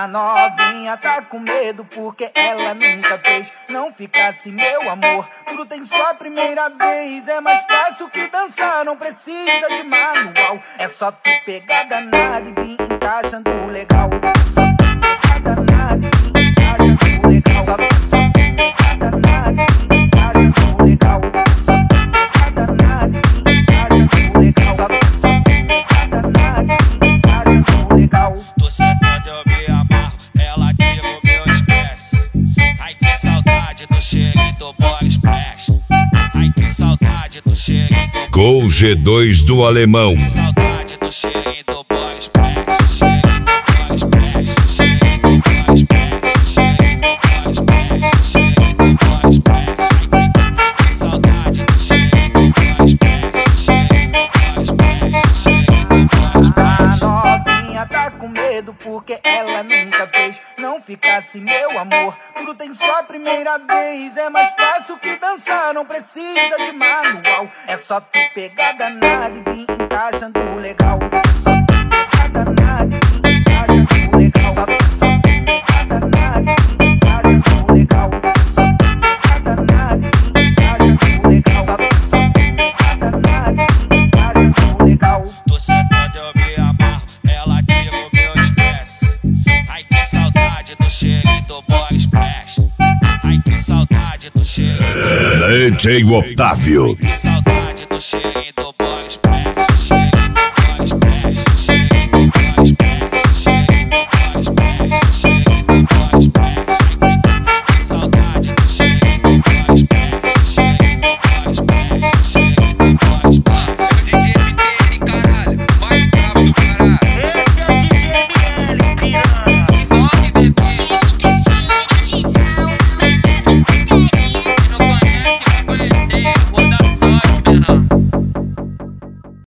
A novinha tá com medo porque ela nunca fez. Não ficasse meu amor, tudo tem só a primeira vez. É mais fácil que dançar, não precisa de manual. É só tu pegar danado e vir encaixando legal. Só tu pegar danado e vir encaixando legal. Só tu pegar danado e vir encaixando legal. Só tu pegar danado e vir encaixando legal. Só tu pegar danado e vir encaixando legal. Tô sentado, eu me amarro, ela tira o meu estresse. Ai que saudade do cheirinho do body splash. Ai que saudade do cheirinho do Gol G2 do Alemão. saudade do cheirinho do body splash. Cheirinho do body splash. Cheirinho do body splash. Cheirinho do body splash. Cheirinho do body splash. Ai que saudade do cheirinho do body splash. Cheirinho do body splash. Cheirinho do body splash. A novinha tá com medo porque ela nunca fez. Não ficasse meu amor, tudo tem só a primeira vez. É mais fácil que dançar, não precisa de manual. É só tu pegar danado e vir encaixando legal. Só tu pegar danado e vir encaixando legal. Só tu pegar danado e vir encaixando legal. Só tu pegar danado e vir encaixando legal. Só tu pegar danado e vir encaixando legal. Tô sentado, eu me amarro, ela tira o meu estresse. Ai que saudade do cheirinho do body splash. Ai que saudade do cheirinho. DJ Otávio.